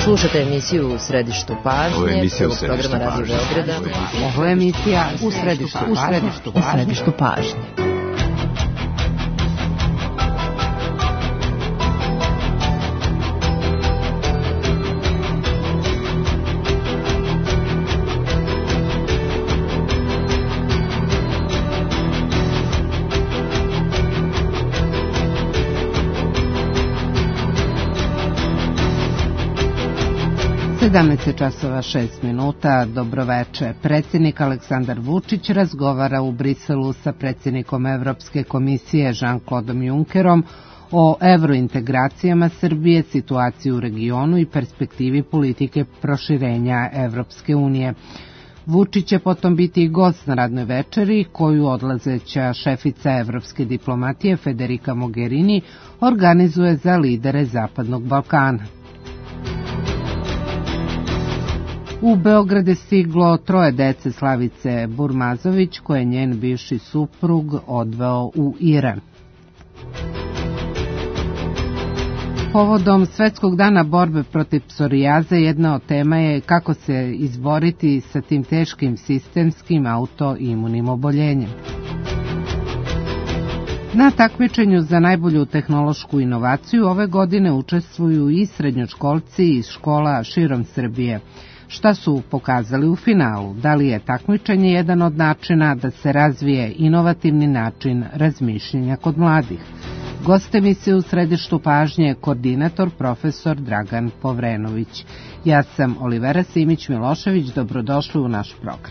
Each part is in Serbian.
Slušate emisiju U središtu pažnje. Ovo je emisija U središtu pažnje. Radio Beograda. Ovo je emisija U središtu pažnje. Časova 6 minuta, dobroveče. Predsjednik Aleksandar Vučić razgovara u Briselu sa predsjednikom Evropske komisije Jean-Claudom Junckerom o evrointegracijama Srbije, situaciji u regionu i perspektivi politike proširenja Evropske unije. Vučić će potom biti i gost na radnoj večeri koju odlazeća šefica evropske diplomatije Federica Mogherini organizuje za lidere Zapadnog Balkana. U Beograd je stiglo 3 dece Slavice Burmazović, koje je njen bivši suprug odveo u Iran. Povodom Svetskog dana borbe protiv psorijaze, jedna od tema je kako se izboriti sa tim teškim sistemskim autoimunim oboljenjem. Na takmičenju za najbolju tehnološku inovaciju ove godine učestvuju i srednjoškolci iz škola širom Srbije. Šta su pokazali u finalu? Da li je takmičenje jedan od načina da se razvije inovativni način razmišljanja kod mladih? Gost emisije U središtu pažnje je koordinator profesor Dragan Povrenović. Ja sam Olivera Simić-Milošević, dobrodošli u naš program.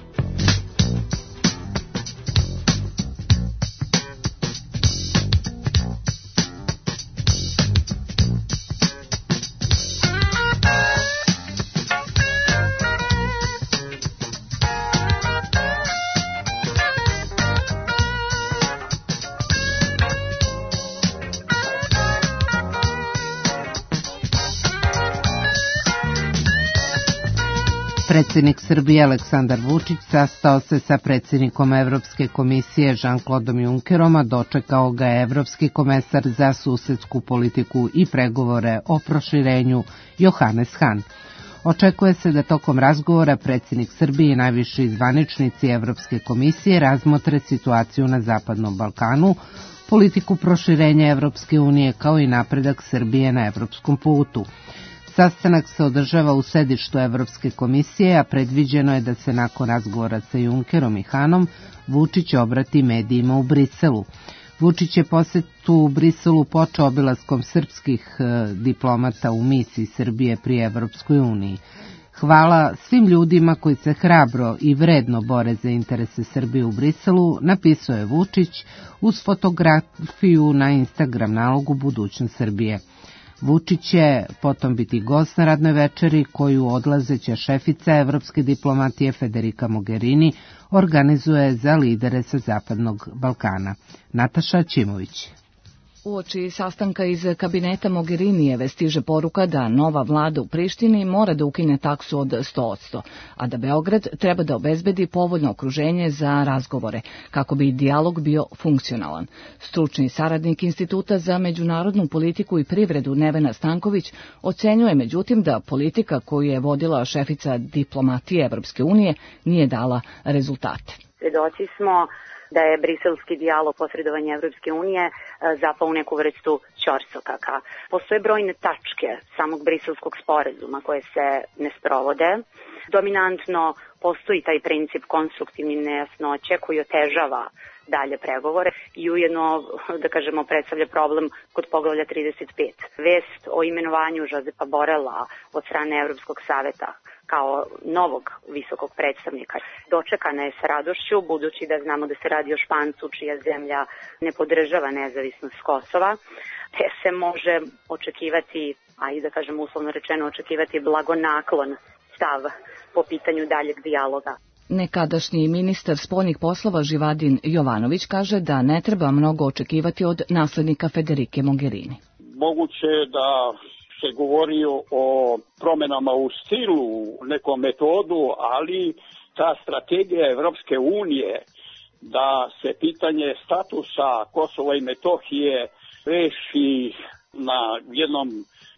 Predsjednik Srbije Aleksandar Vučić sastao se sa predsjednikom Evropske komisije Jean-Claudom Junckerom, a dočekao ga je evropski komesar za susedsku politiku i pregovore o proširenju Johannes Hahn. Očekuje se da tokom razgovora predsjednik Srbije i najviši zvaničnici Evropske komisije razmotre situaciju na Zapadnom Balkanu, politiku proširenja Evropske unije kao i napredak Srbije na evropskom putu. Sastanak se održava u sedištu Evropske komisije, a predviđeno je da se nakon razgovora sa Junckerom i Hahnom Vučić obrati medijima u Briselu. Vučić je posetu u Briselu počeo obilaskom srpskih diplomata u misiji Srbije pri Evropskoj uniji. Hvala svim ljudima koji se hrabro i vredno bore za interese Srbije u Briselu, napisao je Vučić uz fotografiju na Instagram nalogu Budućnost Srbije. Vučić će potom biti gost na radnoj večeri koju odlazeća šefica evropske diplomatije Federica Mogherini organizuje za lidere sa Zapadnog Balkana. Nataša Ćimović. Uoči sastanka iz kabineta Mogherinijeve stiže poruka da nova vlada u Prištini mora da ukine taksu od 100%, a da Beograd treba da obezbedi povoljno okruženje za razgovore, kako bi dijalog bio funkcionalan. Stručni saradnik Instituta za međunarodnu politiku i privredu Nevena Stanković ocenjuje međutim da politika koju je vodila šefica diplomatije Evropske unije nije dala rezultate. Svedoci smo da je briselski dijalog posredovanja Evropske unije zapao u neku vrstu ćorsokaka. Postoje brojne tačke samog briselskog sporazuma koje se ne sprovode. Dominantno postoji taj princip konstruktivne nejasnoće koji otežava dalje pregovore i ujedno, da kažemo, predstavlja problem kod poglavlja 35. Vest o imenovanju Josepa Borela od strane Evropskog saveta kao novog visokog predstavnika dočekana je sa radošću, budući da znamo da se radi o Špancu čija zemlja ne podržava nezavisnost Kosova, te se može očekivati, a i da kažem uslovno rečeno očekivati blagonaklon stav po pitanju daljeg dijaloga. Nekadašnji ministar spoljnih poslova Živadin Jovanović kaže da ne treba mnogo očekivati od naslednika Federike Mogherini. Moguće da se govori o promjenama u stilu, nekom metodu, ali ta strategija Evropske unije da se pitanje statusa Kosova i Metohije reši na jednom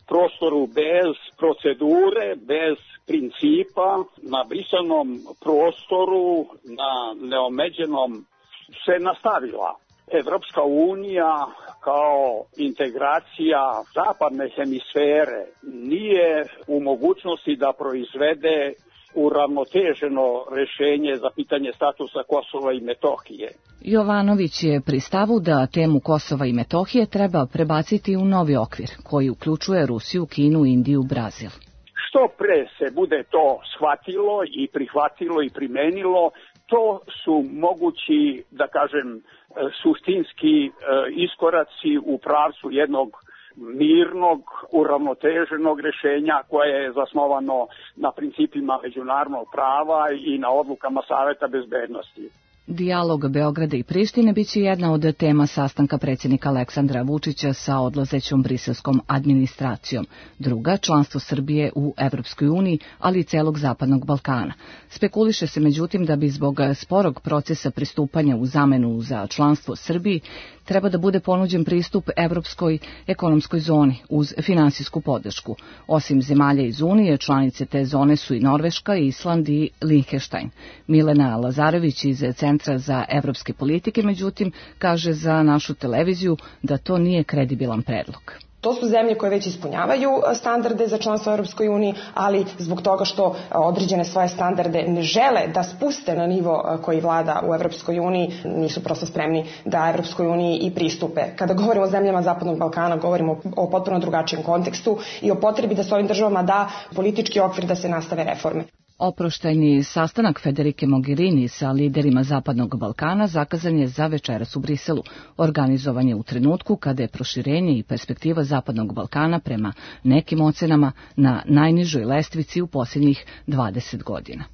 prostoru bez procedure, bez principa, na brisanom prostoru, na neomeđenom se nastavila. Evropska unija kao integracija zapadne hemisfere nije u mogućnosti da proizvede uravnoteženo rešenje za pitanje statusa Kosova i Metohije. Jovanović je pri stavu da temu Kosova i Metohije treba prebaciti u novi okvir, koji uključuje Rusiju, Kinu, Indiju, Brazil. Što pre se bude to shvatilo i prihvatilo i primenilo, to su mogući, da kažem, suštinski iskoraci u pravcu jednog mirnog, uravnoteženog rešenja koje je zasnovano na principima međunarodnog prava i na odlukama Saveta bezbednosti. Dijalog Beograda i Prištine biće jedna od tema sastanka predsjednika Aleksandra Vučića sa odlazećom briselskom administracijom. Druga, članstvo Srbije u Evropskoj uniji, ali i celog Zapadnog Balkana. Spekuliše se međutim da bi zbog sporog procesa pristupanja u zamenu za članstvo Srbiji treba da bude ponuđen pristup Evropskoj ekonomskoj zoni uz finansijsku podršku. Osim zemalja iz Unije, članice te zone su i Norveška, Island i Lihtenštajn. Milena Lazarević iz Centra za evropske politike, međutim, kaže za našu televiziju da to nije kredibilan predlog. To su zemlje koje već ispunjavaju standarde za članstvo u Europskoj uniji, ali zbog toga što određene svoje standarde ne žele da spuste na nivo koji vlada u Europskoj uniji, nisu prosto spremni da Europskoj uniji i pristupe. Kada govorimo o zemljama Zapadnog Balkana, govorimo o potpuno drugačijem kontekstu i o potrebi da se ovim državama da politički okvir da se nastave reforme. Oproštajni sastanak Federike Mogherini sa liderima Zapadnog Balkana zakazan je za večeras u Briselu. Organizovan je u trenutku kada je proširenje i perspektiva Zapadnog Balkana prema nekim ocenama na najnižoj lestvici u posljednjih 20 godina.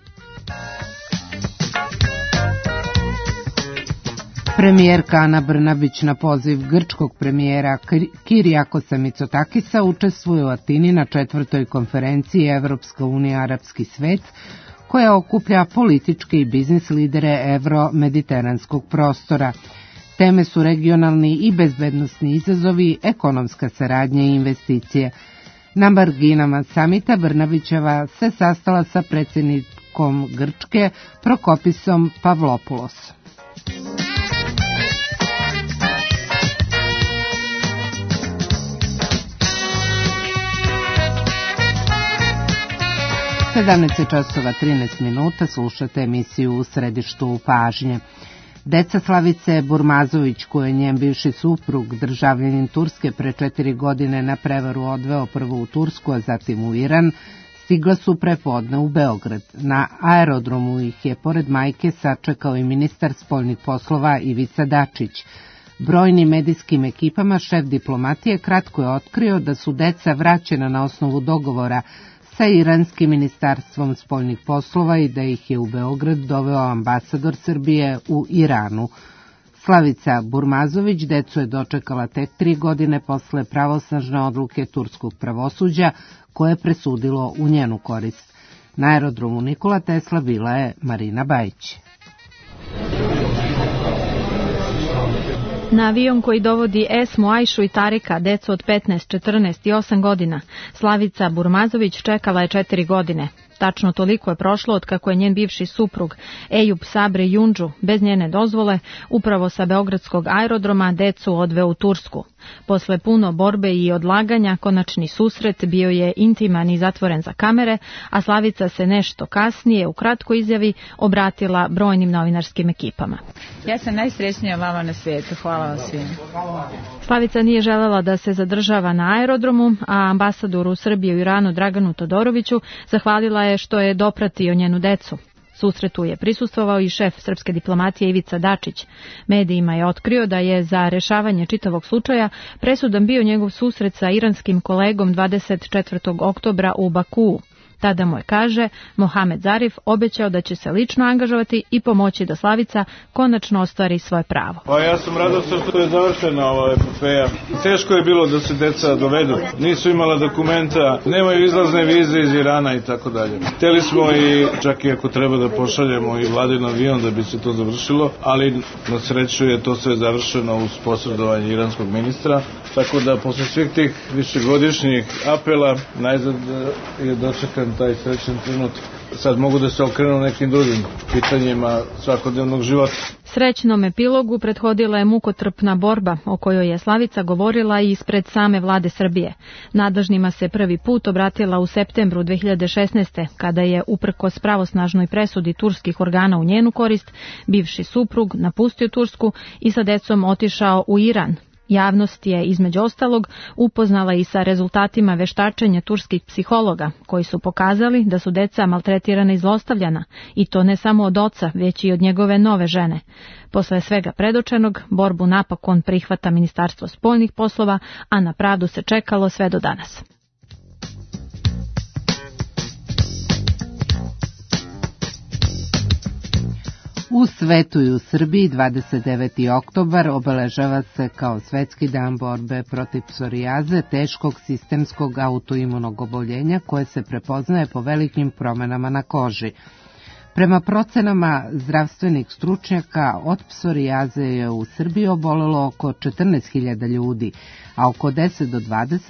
Premijerka Ana Brnabić na poziv grčkog premijera Kirijakosa Mitsotakisa učestvuje u Atini na 4. konferenciji Evropska unija arapski svet, koja okuplja političke i biznis lidere evro-mediteranskog prostora. Teme su regionalni i bezbednosni izazovi, ekonomska saradnja i investicije. Na marginama samita Brnabićeva se sastala sa predsjednikom Grčke Prokopisom Pavlopoulos. U 17:13 slušate emisiju U središtu pažnje. Deca Slavice Burmazović, koju je njen bivši suprug, državljanin Turske, pre 4 godine na prevaru odveo prvo u Tursku, a zatim u Iran, stigla su prepodne u Beograd. Na aerodromu ih je pored majke sačekao i ministar spoljnih poslova Ivica Dačić. Brojnim medijskim ekipama šef diplomatije kratko je otkrio da su deca vraćena na osnovu dogovora sa iranskim ministarstvom spoljnih poslova i da ih je u Beograd doveo ambasador Srbije u Iranu. Slavica Burmazović decu je dočekala tek 3 godine posle pravosnažne odluke turskog pravosuđa koje je presudilo u njenu korist. Na aerodromu Nikola Tesla bila je Marina Bajić. Na avion koji dovodi Esmu, Ajšu i Tarika, decu od 15, 14 i 8 godina, Slavica Burmazović čekala je 4 godine. Tačno toliko je prošlo od kako je njen bivši suprug Ejub Sabri Jundžu, bez njene dozvole, upravo sa beogradskog aerodroma decu odveo u Tursku. Posle puno borbe i odlaganja, konačni susret bio je intiman i zatvoren za kamere, a Slavica se nešto kasnije u kratkoj izjavi obratila brojnim novinarskim ekipama. Ja sam najsrećnija mama na svijetu, hvala vam svima. Slavica nije želela da se zadržava na aerodromu, a ambasadoru Srbije u Iranu Draganu Todoroviću zahvalila je što je dopratio njenu decu. Susretu je prisustvovao i šef srpske diplomatije Ivica Dačić. Medijima je otkrio da je za rešavanje čitavog slučaja presudan bio njegov susret sa iranskim kolegom 24. oktobra u Bakuu. Tada mu je, kaže, Mohamed Zarif obećao da će se lično angažovati i pomoći da Slavica konačno ostvari svoje pravo. Pa ja sam radostan što je završena ova epopeja. Teško je bilo da se deca dovedu. Nisu imala dokumenta, nemaju izlazne vize iz Irana i tako dalje. Hteli smo i čak i ako treba da pošaljemo i vladin avion da bi se to završilo, ali na sreću je to sve završeno uz posredovanje iranskog ministra. Tako da posle svih tih višegodišnjih apela najzad je dočekan taj srećan trenutak. Sad mogu da se okrenu nekim drugim pitanjima svakodnevnog života. Srećnom epilogu prethodila je mukotrpna borba o kojoj je Slavica govorila i ispred same vlade Srbije. Nadležnima se prvi put obratila u septembru 2016. kada je, uprkos pravosnažnoj presudi turskih organa u njenu korist, bivši suprug napustio Tursku i sa decom otišao u Iran. Javnost je, između ostalog, upoznala i sa rezultatima veštačenja turskih psihologa, koji su pokazali da su deca maltretirana i zlostavljana, i to ne samo od oca, već i od njegove nove žene. Posle svega predočenog, borbu napokon prihvata Ministarstvo spoljnih poslova, a na pravdu se čekalo sve do danas. U svetu i u Srbiji 29. oktobar obeležava se kao Svetski dan borbe protiv psorijaze, teškog sistemskog autoimunog oboljenja koje se prepoznaje po velikim promenama na koži. Prema procenama zdravstvenih stručnjaka, od psorijaze je u Srbiji obolelo oko 14.000 ljudi, a oko 10 do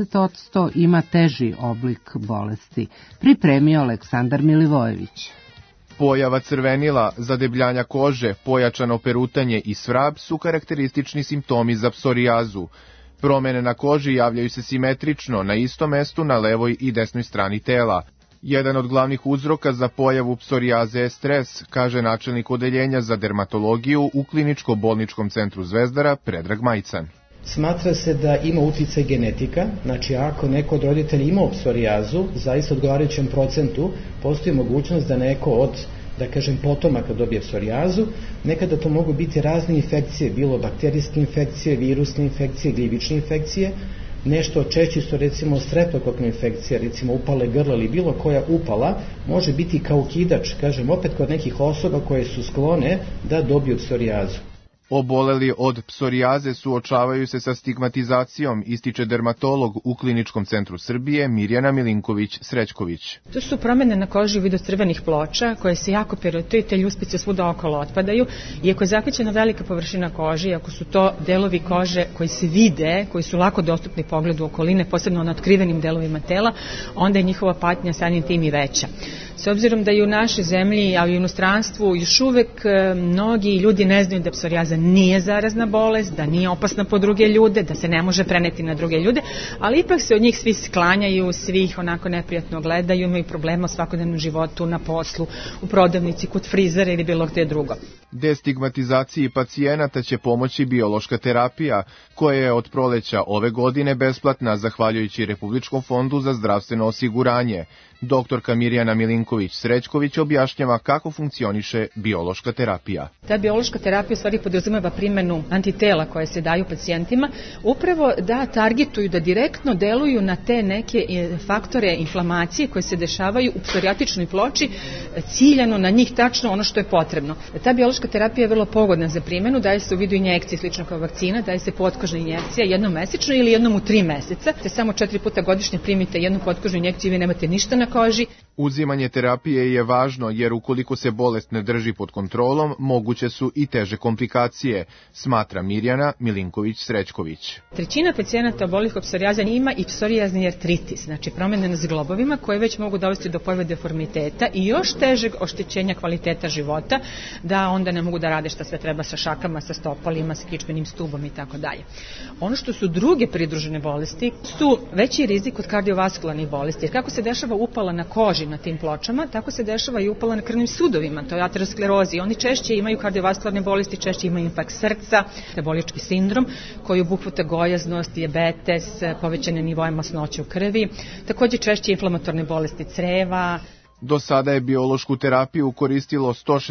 20% ima teži oblik bolesti. Pripremio Aleksandar Milivojević. Pojava crvenila, zadebljanja kože, pojačano perutanje i svrab su karakteristični simptomi za psorijazu. Promene na koži javljaju se simetrično na istom mestu na levoj i desnoj strani tela. Jedan od glavnih uzroka za pojavu psorijaze je stres, kaže načelnik odeljenja za dermatologiju u Kliničko-bolničkom centru Zvezdara Predrag Majcan. Smatra se da ima uticaj genetika, znači ako neko od roditelja ima psorijazu, zaista odgovarajućem procentu postoji mogućnost da neko od, da kažem, potomaka dobije psorijazu. Nekada to mogu biti razne infekcije, bilo bakterijske infekcije, virusne infekcije, gljivične infekcije. Nešto češće su recimo streptokokne infekcije, recimo upale grla ili bilo koja upala, može biti kao ukidač, kažem, opet kod nekih osoba koje su sklone da dobiju psorijazu. Oboleli od psorijaze suočavaju se sa stigmatizacijom, ističe dermatolog u Kliničkom centru Srbije Mirjana Milinković-Srećković. To su promene na koži u vidu crvenih ploča koje se jako perutuju, te ljuspice svuda okolo otpadaju. Iako je zahvaćena velika površina kože, ako su to delovi kože koji se vide, koji su lako dostupni pogledu okoline, posebno na otkrivenim delovima tela, onda je njihova patnja samim tim i veća. S obzirom da i u našoj zemlji, ali i u inostranstvu, još uvek mnogi ljudi ne znaju da psorijaza nije zarazna bolest, da nije opasna po druge ljude, da se ne može preneti na druge ljude, ali ipak se od njih svi sklanjaju, svi ih onako neprijatno gledaju, imaju problema u svakodnevnom životu, na poslu, u prodavnici, kod frizera ili bilo gde drugo. Destigmatizaciji pacijenata će pomoći biološka terapija, koja je od proleća ove godine besplatna zahvaljujući Republičkom fondu za zdravstveno osiguranje. Doktorka Mirjana Milinković-Srećković objašnjava kako funkcioniše biološka terapija. Ta biološka terapija u stvari podrazumeva primenu antitela koje se daju pacijentima, upravo da targetuju, da direktno deluju na te neke faktore inflamacije koje se dešavaju u psorijatičnoj ploči, ciljano na njih tačno ono što je potrebno. Ta biološka terapija je vrlo pogodna za primenu, daje se u vidu injekcije slično kao vakcina, daje se potkožna injekcija jednom mesečno ili jednom u 3 meseca, te samo 4 puta godišnje primite jednu potkožnu injekciju i vi nemate ništa na koži. Uzimanje terapije je važno jer ukoliko se bolest ne drži pod kontrolom, moguće su i teže komplikacije, smatra Mirjana Milinković-Srećković. Trećina pacijenata obolelih od psorijaze ima i psorijazni artritis, znači promene na zglobovima koje već mogu dovesti do pojave deformiteta i još težeg oštećenja kvaliteta života, da onda ne mogu da rade šta sve treba sa šakama, sa stopalima, sa kičmenim stubom i tako dalje. Ono što su druge pridružene bolesti su veći rizik od kardiovaskularnih bolesti, jer kako se dešava upala na koži na tim pločama, tako se dešava i upala na krvnim sudovima, to je aterosklerozi. Oni češće imaju kardiovaskularne bolesti, češće imaju infarkt srca, metabolički sindrom, koji obuhvata gojaznost, dijabetes, povećane nivoe masnoće u krvi, takođe češće inflamatorne bolesti creva. Do sada je biološku terapiju koristilo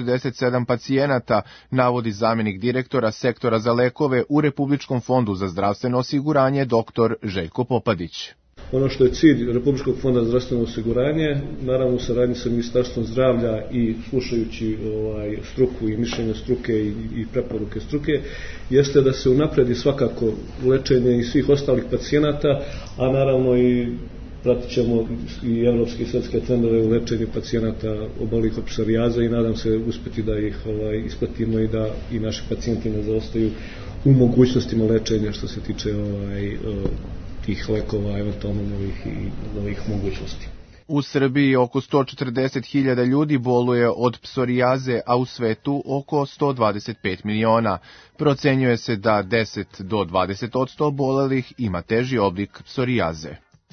167 pacijenata, navodi zamenik direktora sektora za lekove u Republičkom fondu za zdravstveno osiguranje dr. Željko Popadić. Ono što je cilj Republičkog fonda za zdravstveno osiguranje, naravno u saradnji sa Ministarstvom zdravlja i slušajući struku i mišljenje struke i preporuke struke, jeste da se unapredi svakako lečenje i svih ostalih pacijenata, a naravno i pratit ćemo i evropske i svetske trendove u lečenju pacijenata obolelih od psorijaze i nadam se uspeti da ih isplatimo i da i naši pacijenti ne zaostaju u mogućnostima lečenja što se tiče tih lekova, eventualno novih mogućnosti. U Srbiji oko 140.000 ljudi boluje od psorijaze, a u svetu oko 125 miliona. Procenjuje se da 10 do 20% obolelih ima teži oblik psorijaze.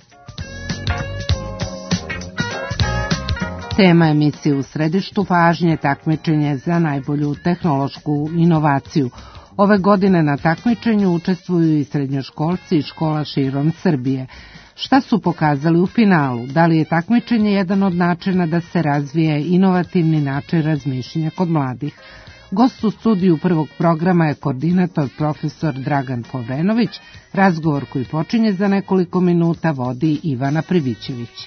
Tema emisije U središtu pažnje takmičenje za najbolju tehnološku inovaciju. Ove godine na takmičenju učestvuju i srednjoškolci i škola širom Srbije. Šta su pokazali u finalu? Da li je takmičenje jedan od načina da se razvije inovativni način razmišljanja kod mladih? Gost u studiju prvog programa je koordinator profesor Dragan Povrenović. Razgovor koji počinje za nekoliko minuta vodi Ivana Privićević.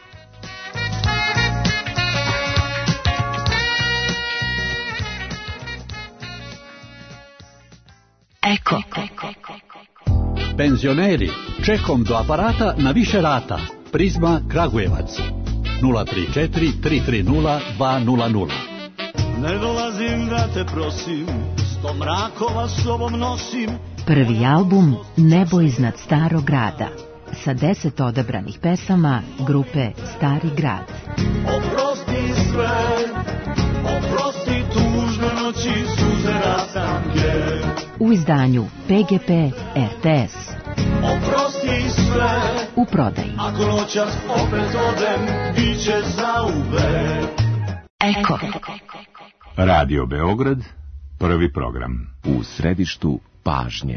Eko. Penzioneri, čekom do aparata na više rata. Prizma Kragujevac. 034 330 200. Ne dolazim da te prosim, 100 mrakova sobom nosim. Prvi album Nebo iznad starog grada sa 10 odabranih pesama grupe Stari grad. Oprosti sve, oprosti tužne noći, suze rasanke. U izdanju PGP RTS. Oprosti sve, u prodaji. Ako noćas opet odem, bit će zauvek. Eko. Radio Beograd, prvi program. U središtu pažnje.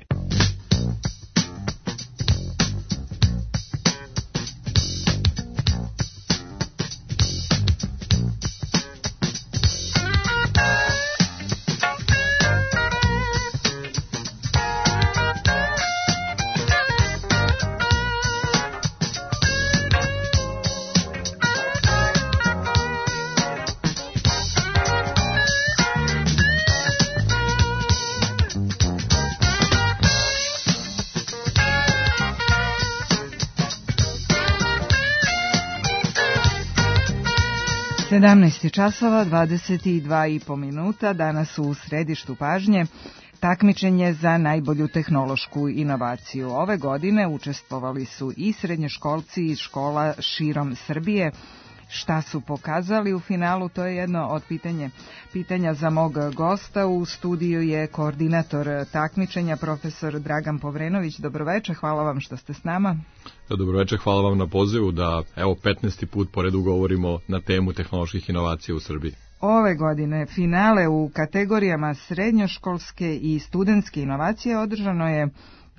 časova 22,5 minuta, danas u središtu pažnje takmičenje za najbolju tehnološku inovaciju. Ove godine učestvovali su i srednjoškolci iz škola širom Srbije. Šta su pokazali u finalu, to je jedno od pitanja za mog gosta. U studiju je koordinator takmičenja, profesor Dragan Povrenović. Dobroveče, hvala vam što ste s nama. Dobroveče, hvala vam na pozivu da 15. put po redu govorimo na temu tehnoloških inovacija u Srbiji. Ove godine finale u kategorijama srednjoškolske i studentske inovacije održano je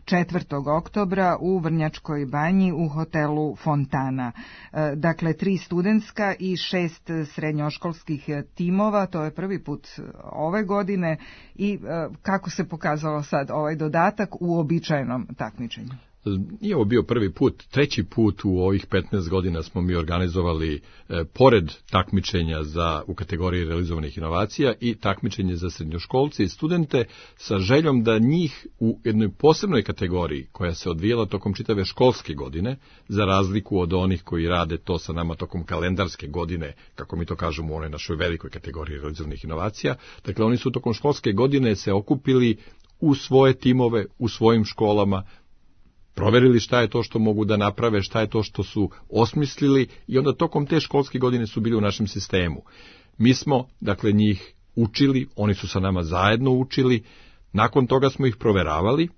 4. oktobra u Vrnjačkoj banji u hotelu Fontana. Dakle, 3 studentska i 6 srednjoškolskih timova, to je prvi put ove godine. I kako se pokazalo sad ovaj dodatak u uobičajenom takmičenju? Nije ovo bio prvi put, 3. put u ovih 15 godina smo mi organizovali, pored takmičenja u kategoriji realizovanih inovacija, i takmičenje za srednjoškolce i studente sa željom da njih u jednoj posebnoj kategoriji koja se odvijala tokom čitave školske godine, za razliku od onih koji rade to sa nama tokom kalendarske godine, kako mi to kažemo u onoj našoj velikoj kategoriji realizovanih inovacija. Dakle, oni su tokom školske godine se okupili u svoje timove, u svojim školama, proverili šta je to što mogu da naprave, šta je to što su osmislili i onda tokom te školske godine su bili u našem sistemu. Mi smo, dakle, njih učili, oni su sa nama zajedno učili, nakon toga smo ih proveravali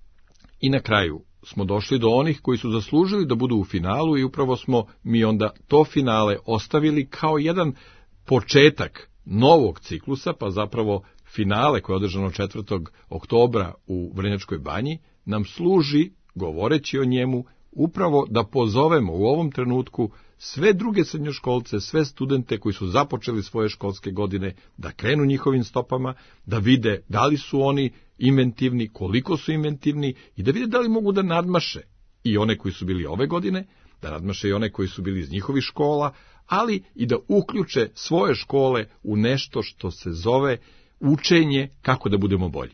i na kraju smo došli do onih koji su zaslužili da budu u finalu i upravo smo mi onda to finale ostavili kao jedan početak novog ciklusa, pa zapravo finale koje je održano 4. oktobra u Vrnjačkoj banji nam služi, govoreći o njemu, upravo da pozovemo u ovom trenutku sve druge srednjoškolce, sve studente koji su započeli svoje školske godine, da krenu njihovim stopama, da vide da li su oni inventivni, koliko su inventivni i da vide da li mogu da nadmaše i one koji su bili ove godine, da nadmaše i one koji su bili iz njihovih škola, ali i da uključe svoje škole u nešto što se zove učenje kako da budemo bolji.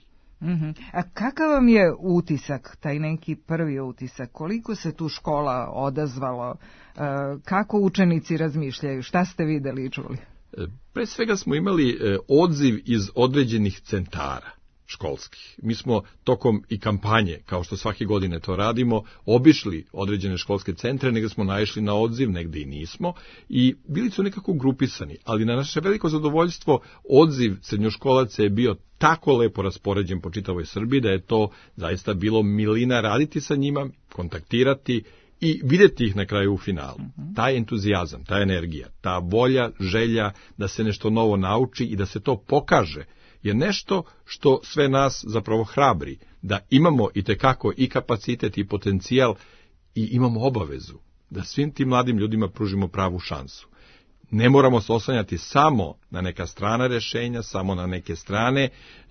A kakav vam je utisak, taj neki prvi utisak? Koliko se tu škola odazvalo? Kako učenici razmišljaju? Šta ste videli i čuli? Pre svega smo imali odziv iz određenih centara školskih. Mi smo tokom i kampanje, kao što svake godine to radimo, obišli određene školske centre, negde smo naišli na odziv, negde i nismo, i bili su nekako grupisani, ali na naše veliko zadovoljstvo odziv srednjoškolaca je bio tako lepo raspoređen po čitavoj Srbiji, da je to zaista bilo milina raditi sa njima, kontaktirati i vidjeti ih na kraju u finalu. Taj entuzijazam, ta energija, ta volja, želja da se nešto novo nauči i da se to pokaže, je nešto što sve nas zapravo hrabri, da imamo itekako i kapacitet i potencijal i imamo obavezu da svim tim mladim ljudima pružimo pravu šansu. Ne moramo se oslanjati samo na neka strana rešenja, samo na neke strane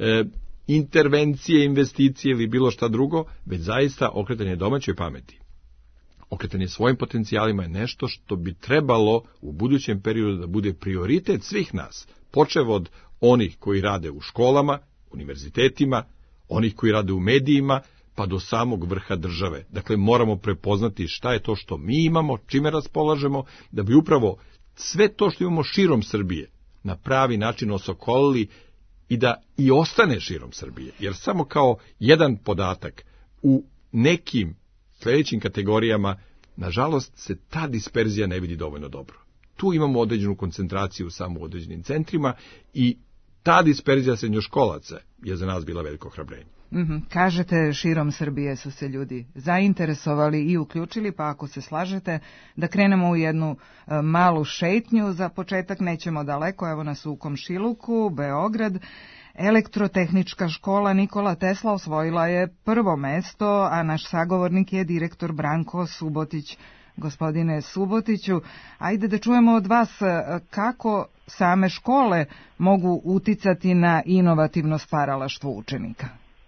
intervencije, investicije ili bilo šta drugo, već zaista okretanje domaćoj pameti, okretanje svojim potencijalima je nešto što bi trebalo u budućem periodu da bude prioritet svih nas, počev od onih koji rade u školama, univerzitetima, onih koji rade u medijima, pa do samog vrha države. Dakle, moramo prepoznati šta je to što mi imamo, čime raspolažemo, da bi upravo sve to što imamo širom Srbije na pravi način osokolili i da i ostane širom Srbije. Jer samo kao jedan podatak u nekim sljedećim kategorijama, nažalost, se ta disperzija ne vidi dovoljno dobro. Tu imamo određenu koncentraciju samo u određenim centrima i ta disperzija srednjoškolaca je za nas bila veliko ohrabrenje. Kažete, širom Srbije su se ljudi zainteresovali i uključili, pa ako se slažete da krenemo u jednu malu šetnju, za početak nećemo daleko, evo nas u komšiluku, Beograd. Elektrotehnička škola Nikola Tesla osvojila je prvo mesto, a naš sagovornik je direktor Branko Subotić. Gospodine Subotiću, ajde da čujemo od vas kako same škole mogu uticati na inovativno stvaralaštvo učenika.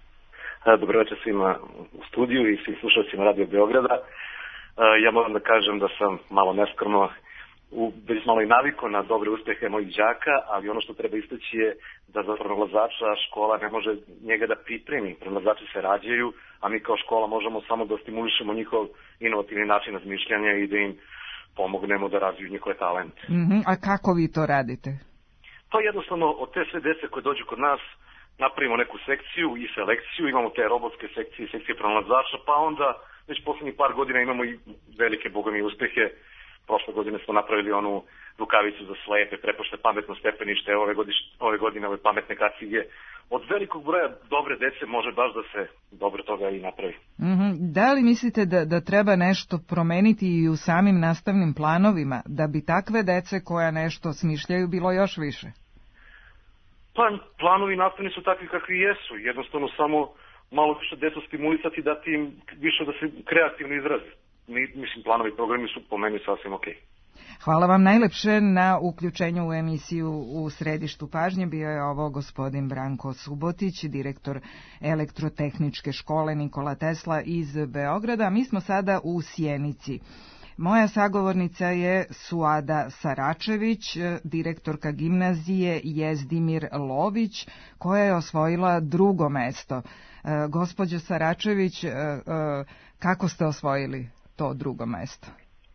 Dobro večer svima u studiju i svim slušalcima Radio Beograda. Ja moram da kažem da sam malo neskromno već malo i naviko na dobre uspehe mojih đaka, ali ono što treba istaći je da za pronalazača škola ne može njega da pripremi. Pronalazači se rađaju, a mi kao škola možemo samo da stimulišemo njihov inovativni način razmišljanja i da im pomognemo da razviju njihove talente. A kako vi to radite? Pa jednostavno od te sve dece koje dođu kod nas napravimo neku sekciju i selekciju, imamo te robotske sekcije, sekcije pronalazača, pa onda već poslednjih par godina imamo i velike bogami uspehe. Prošle godine smo napravili onu rukavicu za slepe, prepošle pametno stepenište, ove godine ove pametne kacige. Od velikog broja dobre dece može baš da se dobro toga i napravi. Da li mislite da treba nešto promeniti i u samim nastavnim planovima, da bi takve dece koja nešto smišljaju bilo još više? Pa planovi nastavni su takvi kakvi jesu. Jednostavno samo malo više decu stimulisati, dati im više da se kreativno izrazi. Mislim, planovi i programi su po meni sasvim okej. Hvala vam najlepše na uključenju u emisiju U središtu pažnje. Bio je ovo gospodin Branko Subotić, direktor Elektrotehničke škole Nikola Tesla iz Beograda. Mi smo sada u Sjenici. Moja sagovornica je Suada Saračević, direktorka gimnazije Jezdimir Lović, koja je osvojila drugo mesto. Gospođo Saračević, kako ste osvojili to drugo mesto?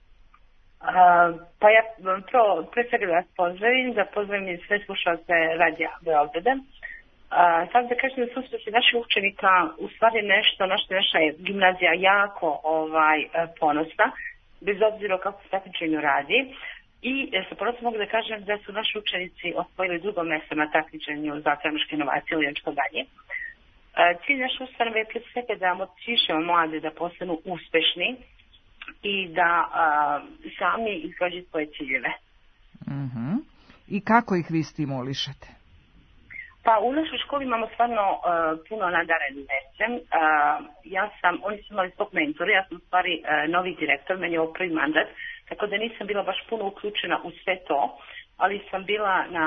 Pa ja pre svega da vas pozdravim, da pozdravim sve slušalce Radija Beograda. Sad da kažem da su uspesi naših učenika u stvari nešto na što je naša gimnazija jako ponosna, bez obzira kako se takmičenju radi. I sa ponosom mogu da kažem da su naši učenici osvojili drugo mesto na takmičenju za tehnološke inovacije u Lijenčko Banje. Cilj naše ustanove je pre svega da motivišemo mlade da postanu uspešni i da sami izgrađuju svoje ciljeve. I kako ih vi stimulišete? Pa u našoj školi imamo stvarno puno nadarene dece. Oni su imali svog mentora, ja sam u stvari novi direktor, meni je ovo prvi mandat, tako da nisam bila baš puno uključena u sve to, ali sam bila na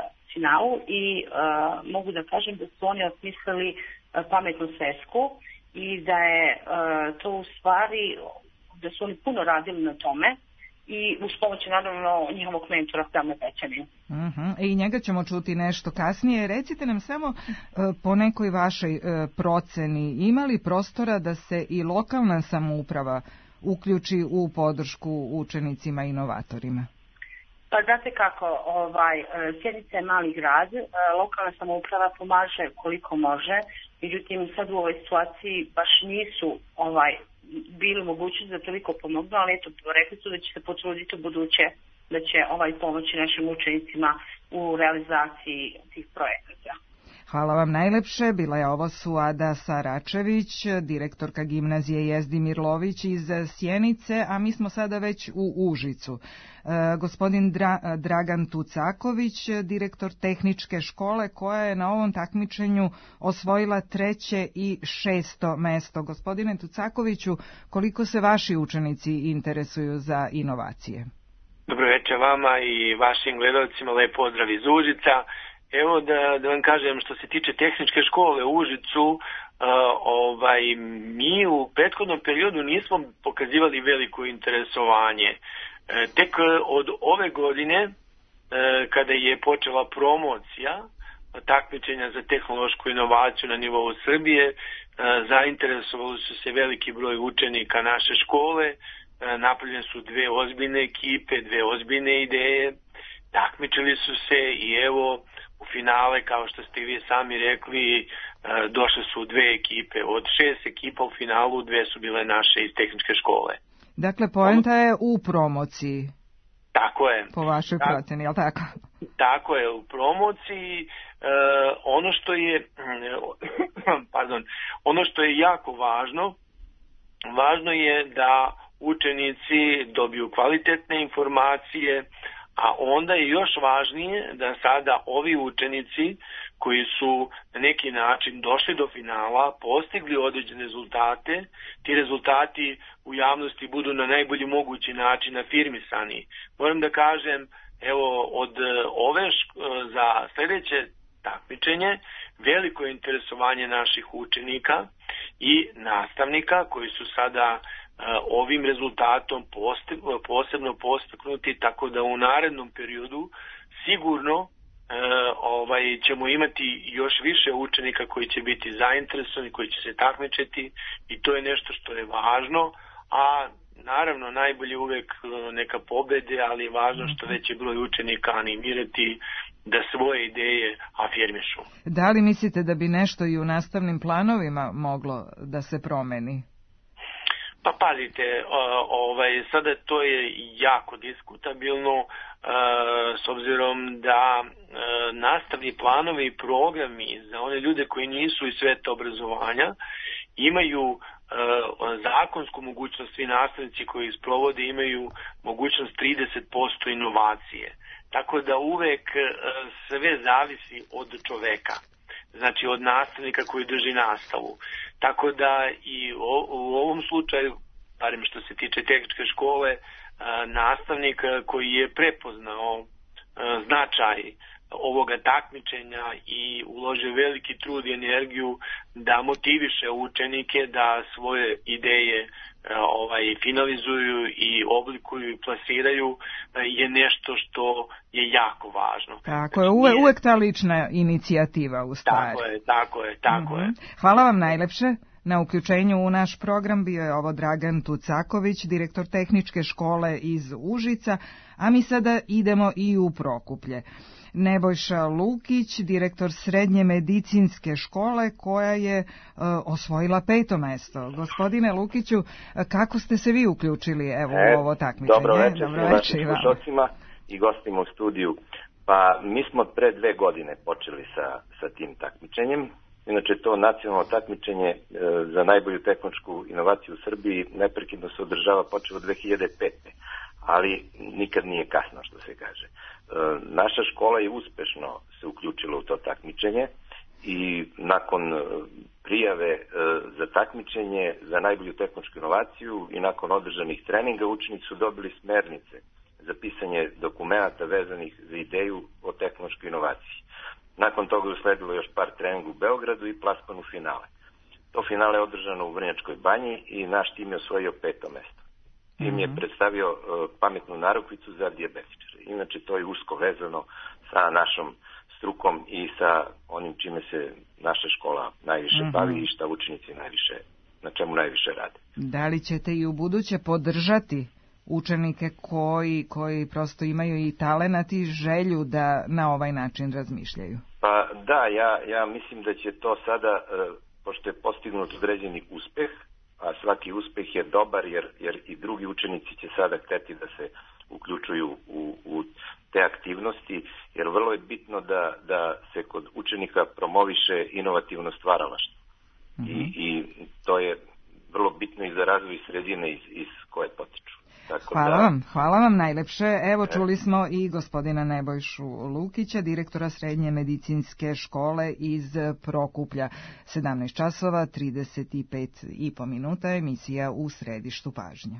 finalu i mogu da kažem da su oni osmislili pametnu svesku i da je to u stvari, da su oni puno radili na tome i uz pomoć naravno njihovog mentora Frane Pećanina. I njega ćemo čuti nešto kasnije. Recite nam samo po nekoj vašoj proceni, ima li prostora da se i lokalna samouprava uključi u podršku učenicima inovatorima? Pa znate kako, Sjenica je mali grad, lokalna samouprava pomaže koliko može, međutim sad u ovoj situaciji baš nisu bili mogućnosti da toliko pomognu, ali eto, rekli su da će se potruditi u buduće da će pomoći našim učenicima u realizaciji tih projekata. Hvala vam najlepše. Bila je ovo Suada Saračević, direktorka gimnazije Jezdimir Lović iz Sjenice, a mi smo sada već u Užicu. Gospodin Dragan Tucaković, direktor tehničke škole koja je na ovom takmičenju osvojila 3. i 6. mesto. Gospodine Tucakoviću, koliko se vaši učenici interesuju za inovacije? Dobro večer vama i vašim gledalcima, lep pozdrav iz Užica. Evo da vam kažem, što se tiče tehničke škole u Užicu, mi u prethodnom periodu nismo pokazivali veliko interesovanje. Tek od ove godine, kada je počela promocija takmičenja za tehnološku inovaciju na nivou Srbije, zainteresovali su se veliki broj učenika naše škole, napravljene su 2 ozbiljne ekipe, 2 ozbiljne ideje, takmičili su se i evo u finale, kao što ste vi sami rekli, došle su 2 ekipe. Od 6 ekipa u finalu 2 su bile naše iz tehničke škole. Dakle, poenta je u promociji. Tako je. Po vašoj proceni, je li tako? Tako je, u promociji. Ono što je jako važno, važno je da učenici dobiju kvalitetne informacije, a onda je još važnije da sada ovi učenici koji su na neki način došli do finala, postigli određene rezultate, ti rezultati u javnosti budu na najbolji mogući način afirmisani. Moram da kažem, evo, od za sljedeće takmičenje veliko je interesovanje naših učenika i nastavnika koji su sada ovim rezultatom posebno postaknuti, tako da u narednom periodu sigurno ćemo imati još više učenika koji će biti zainteresovani, koji će se takmičiti i to je nešto što je važno, a naravno najbolje uvek neka pobede, ali je važno što veći broj učenika animirati da svoje ideje afirmišu. Da li mislite da bi nešto i u nastavnim planovima moglo da se promeni? Pa pazite, sada to je jako diskutabilno s obzirom da nastavni planovi i programi za one ljude koji nisu iz sveta obrazovanja imaju zakonsku mogućnost, svi nastavnici koji sprovode imaju mogućnost 30% inovacije. Tako da uvek sve zavisi od čoveka. Znači od nastavnika koji drži nastavu. Tako da i u ovom slučaju, barem što se tiče tehničke škole, nastavnik koji je prepoznao značaj ovoga takmičenja i uložio veliki trud i energiju da motiviše učenike da svoje ideje finalizuju i oblikuju i plasiraju, je nešto što je jako važno. Tako je, uvek ta lična inicijativa u stvari. Tako je. Hvala vam najlepše. Na uključenju u naš program bio je ovo Dragan Tucaković, direktor tehničke škole iz Užica, a mi sada idemo i u Prokuplje. Nebojša Lukić, direktor srednje medicinske škole koja je osvojila 5. mesto. Gospodine Lukiću, kako ste se vi uključili u ovo takmičenje? Dobro večer vašim slušalcima i gostima u studiju. Pa mi smo pre 2 godine počeli sa tim takmičenjem. Inače, to nacionalno takmičenje za najbolju tehnološku inovaciju u Srbiji neprekidno se održava počeo 2005. Ali nikad nije kasno, što se kaže. Naša škola je uspešno se uključila u to takmičenje i nakon prijave za takmičenje za najbolju tehnološku inovaciju i nakon održanih treninga učenici su dobili smernice za pisanje dokumenata vezanih za ideju o tehnološkoj inovaciji. Nakon toga je usledilo još par treninga u Beogradu i plasman u finale. To finale je održano u Vrnjačkoj banji i naš tim je osvojio 5. mesto. Tim je predstavio pametnu narukvicu za dijabetičare. Inače, to je usko vezano sa našom strukom i sa onim čime se naša škola najviše bavi i šta učenici na čemu najviše rade. Da li ćete i u buduće podržati učenike koji prosto imaju i talenat i želju da na ovaj način razmišljaju? Pa da, ja mislim da će to sada, pošto je postignut određeni uspeh, a svaki uspeh je dobar jer i drugi učenici će sada hteti da se uključuju u te aktivnosti, jer vrlo je bitno da se kod učenika promoviše inovativno stvaralaštvo. I to je vrlo bitno i za razvoj sredine iz koje potiču. Hvala vam najlepše. Evo čuli smo i gospodina Nebojšu Lukića, direktora Srednje medicinske škole iz Prokuplja. 17 časova, 35,5 minuta, emisija U središtu pažnje.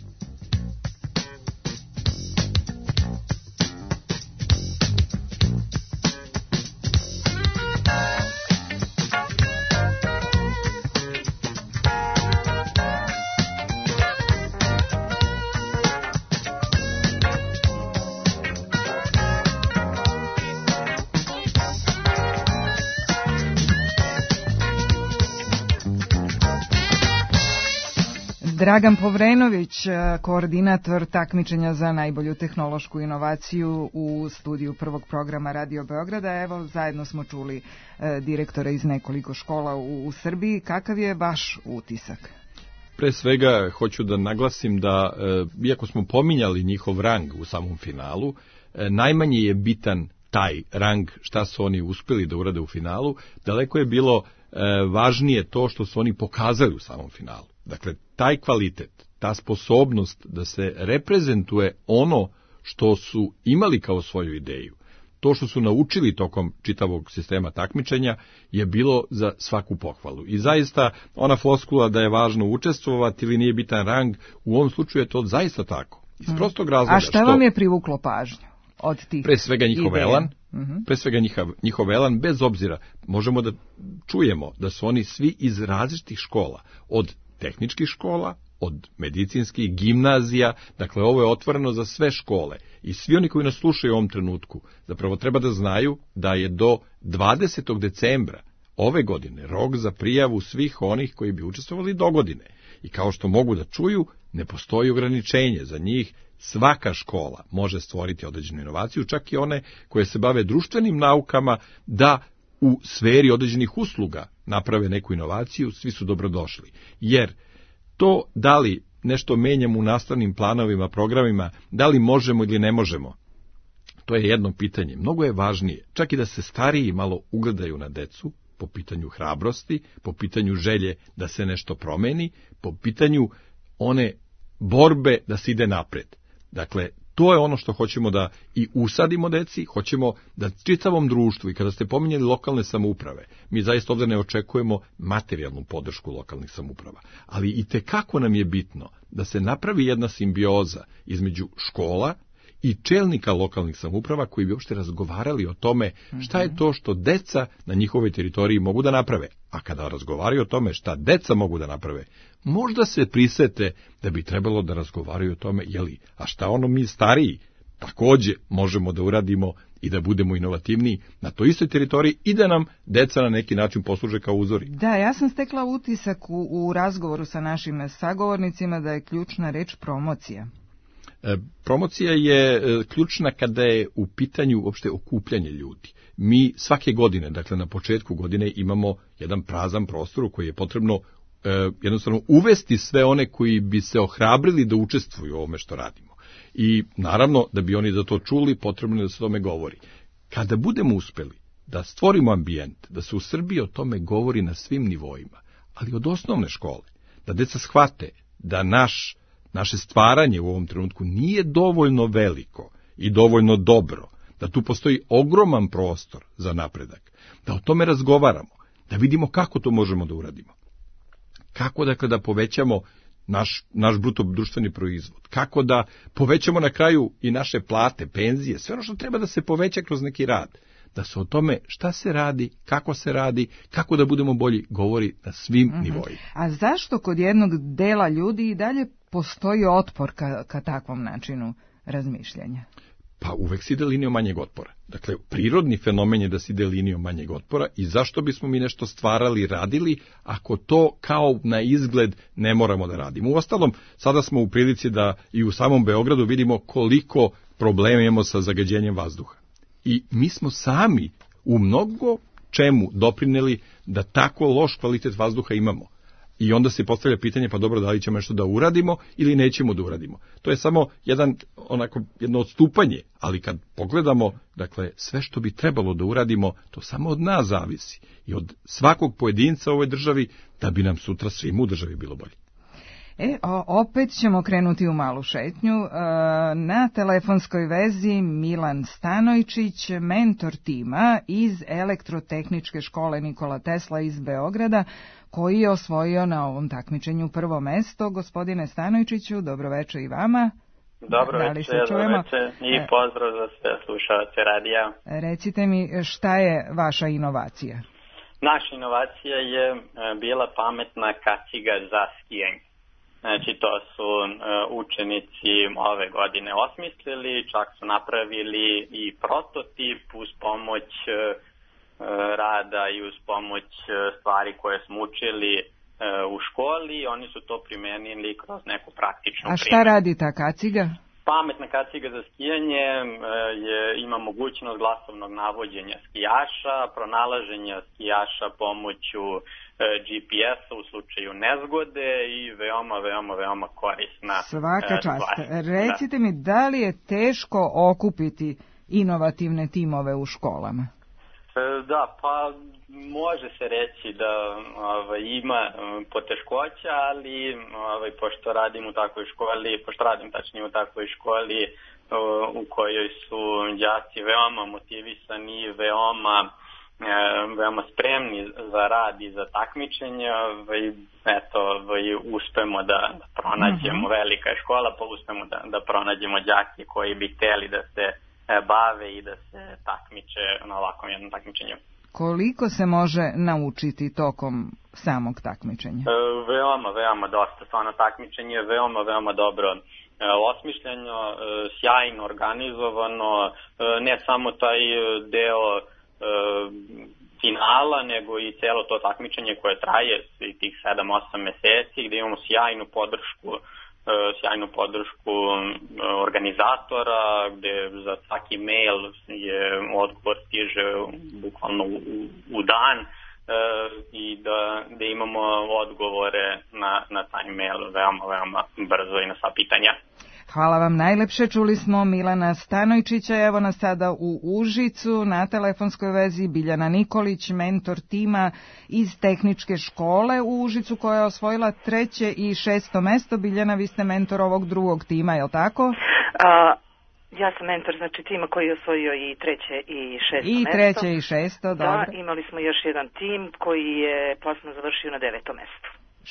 Dragan Povrenović, koordinator takmičenja za najbolju tehnološku inovaciju u studiju prvog programa Radio Beograda. Evo, zajedno smo čuli direktora iz nekoliko škola u Srbiji. Kakav je vaš utisak? Pre svega, hoću da naglasim da, iako smo pominjali njihov rang u samom finalu, najmanje je bitan taj rang, šta su oni uspeli da urade u finalu. Daleko je bilo važnije to što su oni pokazali u samom finalu. Dakle, taj kvalitet, ta sposobnost da se reprezentuje ono što su imali kao svoju ideju, to što su naučili tokom čitavog sistema takmičenja je bilo za svaku pohvalu. I zaista ona floskula da je važno učestvovati ili nije bitan rang, u ovom slučaju je to zaista tako. Iz prostog razloga. A šta vam je privuklo pažnju od tih pre svega njihov ideja? Elan, pre svega njihov elan, bez obzira, možemo da čujemo da su oni svi iz različitih škola, od tehničkih škola, od medicinskih, gimnazija, dakle ovo je otvoreno za sve škole i svi oni koji nas slušaju u ovom trenutku zapravo treba da znaju da je do 20. decembra ove godine rok za prijavu svih onih koji bi učestvovali do godine. I kao što mogu da čuju, ne postoji ograničenje za njih, svaka škola može stvoriti određenu inovaciju, čak i one koje se bave društvenim naukama, da u sferi određenih usluga naprave neku inovaciju, svi su dobrodošli. Jer to da li nešto menjamo u nastavnim planovima, programima, da li možemo ili ne možemo, to je jedno pitanje. Mnogo je važnije, čak i da se stariji malo ugledaju na decu, po pitanju hrabrosti, po pitanju želje da se nešto promeni, po pitanju one borbe da se ide napred. Dakle, to je ono što hoćemo da i usadimo deci, hoćemo da čitavom društvu, i kada ste pominjali lokalne samouprave, mi zaista ovdje ne očekujemo materijalnu podršku lokalnih samouprava, ali i tekako nam je bitno da se napravi jedna simbioza između škola i čelnika lokalnih samouprava koji bi uopšte razgovarali o tome šta je to što deca na njihovoj teritoriji mogu da naprave. A kada razgovaraju o tome šta deca mogu da naprave, možda se prisete da bi trebalo da razgovaraju o tome, a šta ono mi stariji takođe možemo da uradimo i da budemo inovativniji na toj istoj teritoriji i da nam deca na neki način posluže kao uzori. Da, ja sam stekla utisak u razgovoru sa našim sagovornicima da je ključna reč promocija. Promocija je ključna kada je u pitanju uopšte okupljanje ljudi. Mi svake godine, dakle na početku godine, imamo jedan prazan prostor u koji je potrebno jednostavno uvesti sve one koji bi se ohrabrili da učestvuju u ovome što radimo. I naravno, da bi oni za to čuli, potrebno je da se o tome govori. Kada budemo uspeli da stvorimo ambijent, da se u Srbiji o tome govori na svim nivoima, ali od osnovne škole, da deca shvate da naše stvaranje u ovom trenutku nije dovoljno veliko i dovoljno dobro, da tu postoji ogroman prostor za napredak, da o tome razgovaramo, da vidimo kako to možemo da uradimo. Kako dakle da povećamo naš bruto društveni proizvod, kako da povećamo na kraju i naše plate, penzije, sve ono što treba da se poveća kroz neki rad. da se o tome šta se radi, kako da budemo bolji, govori na svim nivoima. A zašto kod jednog dela ljudi i dalje postoji otpor ka takvom načinu razmišljanja? Pa uvek se ide linijom manjeg otpora. Dakle, prirodni fenomen je da se ide linijom manjeg otpora i zašto bismo mi nešto stvarali, radili, ako to kao na izgled ne moramo da radimo. Uostalom, sada smo u prilici da i u samom Beogradu vidimo koliko problema imamo sa zagađenjem vazduha. I mi smo sami u mnogo čemu doprineli da tako loš kvalitet vazduha imamo. I onda se postavlja pitanje, pa dobro, da li ćemo nešto da uradimo ili nećemo da uradimo. To je samo jedno odstupanje, ali kad pogledamo, dakle, sve što bi trebalo da uradimo, to samo od nas zavisi i od svakog pojedinca u ovoj državi, da bi nam sutra svim u državi bilo bolje. Opet ćemo krenuti u malu šetnju. Na telefonskoj vezi Milan Stanojčić, mentor tima iz Elektrotehničke škole Nikola Tesla iz Beograda, koji je osvojio na ovom takmičenju prvo mesto. Gospodine Stanojčiću, dobroveče i vama. Dobroveče i pozdrav za sve slušalce radija. Recite mi, šta je vaša inovacija? Naša inovacija je bila pametna kaciga za skijanje. Znači, to su učenici ove godine osmislili, čak su napravili i prototip uz pomoć rada i uz pomoć stvari koje smo učili u školi. Oni su to primenili kroz neku praktičnu primjenu. A šta radi ta kaciga? Pametna kaciga za skijanje ima mogućnost glasovnog navođenja skijaša, pronalaženja skijaša pomoću GPS-a u slučaju nezgode i veoma korisna. Svaka čast. Recite mi, da li je teško okupiti inovativne timove u školama? Da, pa može se reći da ima poteškoća, ali pošto radim u takvoj školi, u takvoj školi u kojoj su đaci veoma motivisani i veoma spremni za rad i za takmičenje, uspemo da pronađemo, velika je škola, pa uspemo da pronađemo đake koji bi hteli da se bave i da se takmiče na ovakvom jednom takmičenju. Koliko se može naučiti tokom samog takmičenja? Veoma dosta. Stvarno takmičenje je veoma dobro osmišljeno, sjajno organizovano, ne samo taj deo finala, nego i celo to takmičenje koje traje tih 7-8 meseci, gde imamo sjajnu podršku organizatora, gde za svaki mail je odgovor stiže bukvalno u dan i da imamo odgovore na taj mail veoma brzo i na sva pitanja. Hvala vam najlepše. Čuli smo Milana Stanojčića, evo nas sada u Užicu, na telefonskoj vezi Biljana Nikolić, mentor tima iz Tehničke škole u Užicu, koja je osvojila 3. i 6. mesto. Biljana, vi ste mentor ovog drugog tima, je li tako? Ja sam mentor, znači, tima koji je osvojio i 3. i 6. I 3. i 6. dobro. Da, imali smo još jedan tim koji je posebno završio na 9. mestu.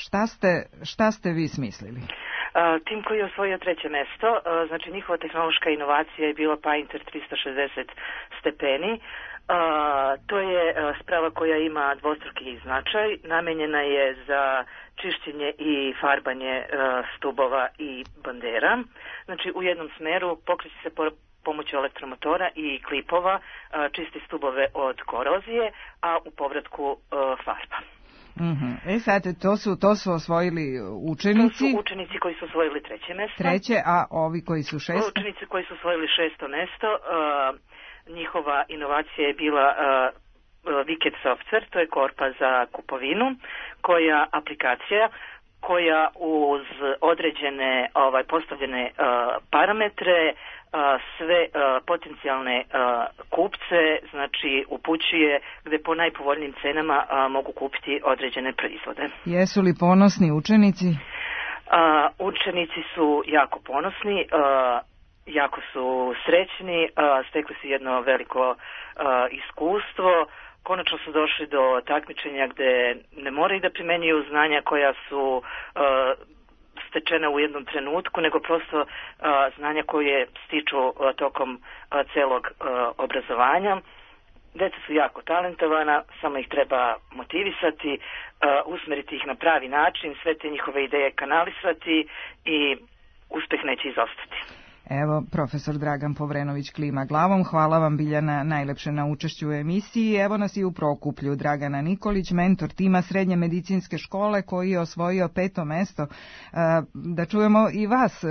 Šta ste vi smislili? Tim koji je osvojio 3. mesto, znači njihova tehnološka inovacija je bila Painter 360 stepeni. To je sprava koja ima dvostruki značaj, namenjena je za čišćenje i farbanje stubova i bandera. Znači u jednom smeru pokreće se pomoću elektromotora i klipova, čisti stubove od korozije, a u povratku farba. Sad, to su osvojili učenici? To su učenici koji su osvojili 3. mesto. 3. a ovi koji su 6. Učenici koji su osvojili 6. mesto, njihova inovacija je bila Wicked Software, to je korpa za kupovinu, aplikacija koja uz određene postavljene parametre sve potencijalne kupce, znači upućuje gde po najpovoljnijim cenama mogu kupiti određene proizvode. Jesu li ponosni učenici? Učenici su jako ponosni, jako su srećni, stekli su jedno veliko iskustvo. Konačno su došli do takmičenja gde ne moraju da primenjuju znanja koja su stečena u jednom trenutku, nego prosto znanja koje stiču tokom celog obrazovanja. Deca su jako talentovana, samo ih treba motivisati, usmeriti ih na pravi način, sve te njihove ideje kanalisati i uspeh neće izostati. Evo, profesor Dragan Povrenović klima glavom. Hvala vam, Biljana, najlepše na učešću u emisiji. Evo nas i u Prokuplju. Dragana Nikolić, mentor tima Srednje medicinske škole koji je osvojio 5. mesto. Da čujemo i vas.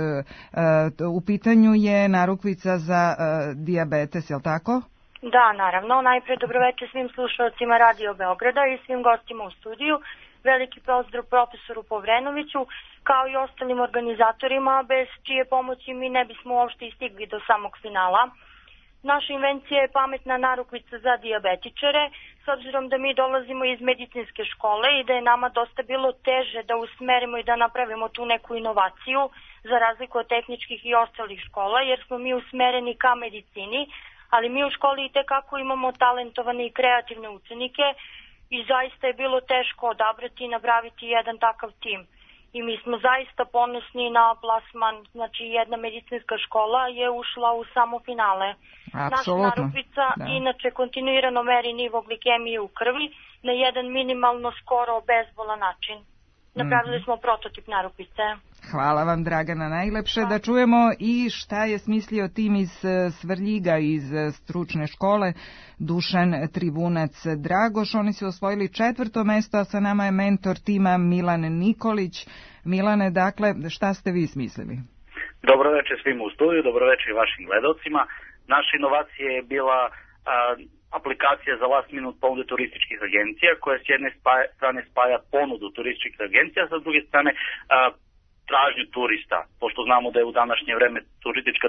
U pitanju je narukvica za dijabetes, je li tako? Da, naravno. Najpre dobroveče svim slušalcima Radio Beograda i svim gostima u studiju. Veliki pozdrav profesoru Povrenoviću, kao i ostalim organizatorima, bez čije pomoći mi ne bismo uopšte i stigli do samog finala. Naša invencija je pametna narukvica za dijabetičare, s obzirom da mi dolazimo iz medicinske škole i da je nama dosta bilo teže da usmerimo i da napravimo tu neku inovaciju, za razliku od tehničkih i ostalih škola, jer smo mi usmereni ka medicini, ali mi u školi i tekako imamo talentovane i kreativne učenike i zaista je bilo teško odabrati i napraviti jedan takav tim. I mi smo zaista ponosni na plasman, znači jedna medicinska škola je ušla u samo finale. Naša narukvica inače kontinuirano meri nivo glikemije u krvi na jedan minimalno skoro bezbolan način. Napravili smo prototip narukvice. Hvala vam, Dragana, najlepše. Da čujemo i šta je smislio tim iz Svrljiga, iz stručne škole, Dušan Trivunac Dragoš. Oni su osvojili 4. mesto, a sa nama je mentor tima Milan Nikolić. Milane, dakle, šta ste vi smislili? Dobroveče svima u studiju, dobroveče i vašim gledalcima. Naša inovacija je bila aplikacija za last minute ponude turističkih agencija, koja s jedne strane spaja ponudu turističkih agencija, a sa druge strane tražnju turista, pošto znamo da je u današnje vreme turistička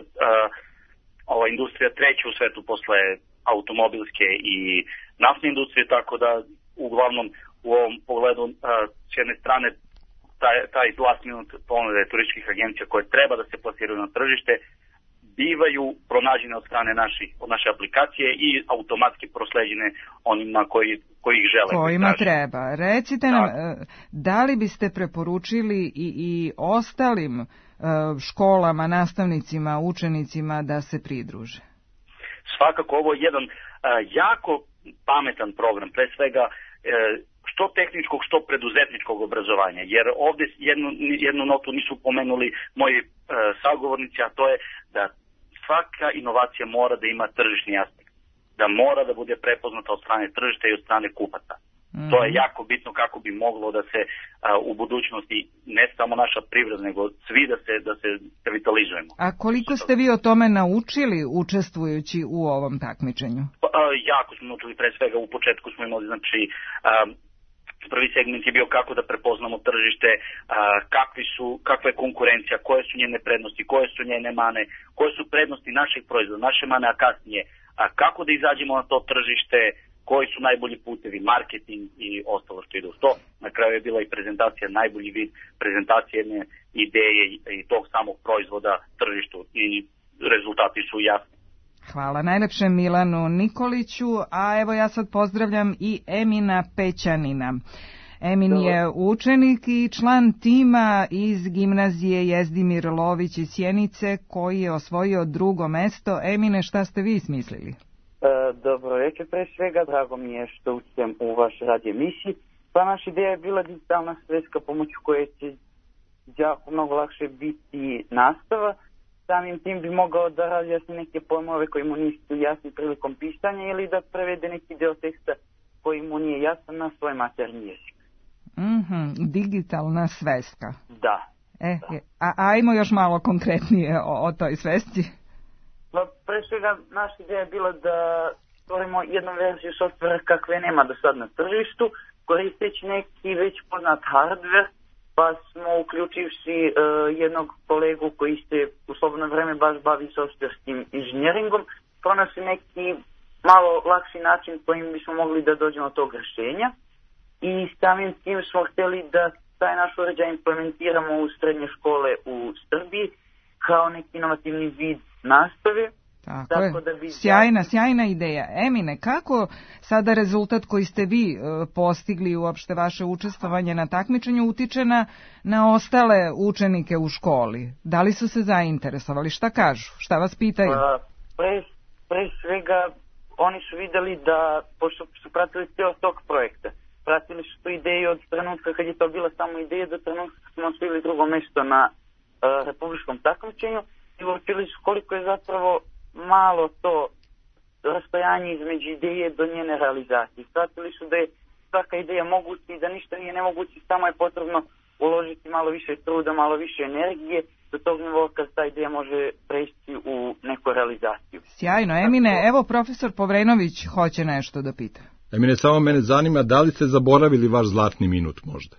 industrija treća u svetu posle automobilske i naftne industrije, tako da uglavnom u ovom pogledu s jedne strane taj last minute ponude turističkih agencija koje treba da se plasiraju na tržište bivaju pronađene od strane naše aplikacije i automatski prosleđene onima koji ih žele. Kojima treba. Recite nam, da li biste preporučili i ostalim školama, nastavnicima, učenicima da se pridruže? Svakako, ovo je jedan jako pametan program, pre svega što tehničkog, što preduzetničkog obrazovanja, jer ovdje jednu notu nisu pomenuli moji sagovornici, a to je da svaka inovacija mora da ima tržišni aspekt, da mora da bude prepoznata od strane tržišta i od strane kupaca. To je jako bitno kako bi moglo da se u budućnosti ne samo naša privreda, nego svi da se revitalizujemo. A koliko ste vi o tome naučili učestvujući u ovom takmičenju? Jako smo naučili, pre svega u početku smo imali, znači, prvi segment je bio kako da prepoznamo tržište, kakva je konkurencija, koje su njene prednosti, koje su njene mane, koje su prednosti naših proizvoda, naše mane, a kasnije kako da izađemo na to tržište, koji su najbolji putevi, marketing i ostalo što ide uz to. Na kraju je bila i prezentacija, najbolji vid prezentacije jedne ideje i tog samog proizvoda tržištu i rezultati su jasni. Hvala najlepše Milanu Nikoliću, a evo ja sad pozdravljam i Emina Pećanina. Emin je učenik i član tima iz gimnazije Jezdimir Lović iz Sjenice koji je osvojio 2. mesto. Emine, šta ste vi smislili? Dobro večer, pre svega, drago mi je što učim u vašoj radio emisiji. Pa naša ideja je bila digitalna sveska pomoću koje će jako mnogo lakše biti nastava. Samim tim bi mogao da razjasni neke pojmove koji mu nisu jasni prilikom pisanja ili da prevede neki deo teksta koji mu nije jasan na svoj maternji jezik. Digitalna sveska. Da. Ajmo još malo konkretnije o toj svesci. Pa pre svega naša ideja je bila da stvorimo jednu verziju softvera kakve nema do sad na tržištu, koristeći neki već poznat hardware, pa smo uključivši jednog kolegu koji se u slobodno vreme baš bavi softverskim inženjeringom, pronašli neki malo lakši način kojim bismo mogli da dođemo do tog rešenja i samim tim smo htjeli da taj naš uređaj implementiramo u srednje škole u Srbiji kao neki inovativni vid nastave. Tako da bi... Sjajna ideja. Emine, kako sada rezultat koji ste vi postigli uopšte vaše učestvovanje na takmičenju utiče na ostale učenike u školi? Da li su se zainteresovali? Šta kažu? Šta vas pitaju? Pre svega oni su videli da, pošto su pratili cijel tok projekta, pratili su tu ideju od trenutka kad je to bila samo ideja do trenutka kad smo osvojili drugo mjesto na republičkom takmičenju i uočili su koliko je zapravo malo to rastojanje između ideje do njene realizacije. Shvatili su da je svaka ideja moguća i da ništa nije nemoguće, samo je potrebno uložiti malo više truda, malo više energije do tog nivoa kad ta ideja može preći u neku realizaciju. Sjajno. Emine, evo profesor Povrenović hoće nešto da pita. Emine, samo mene zanima da li ste zaboravili vaš zlatni minut možda?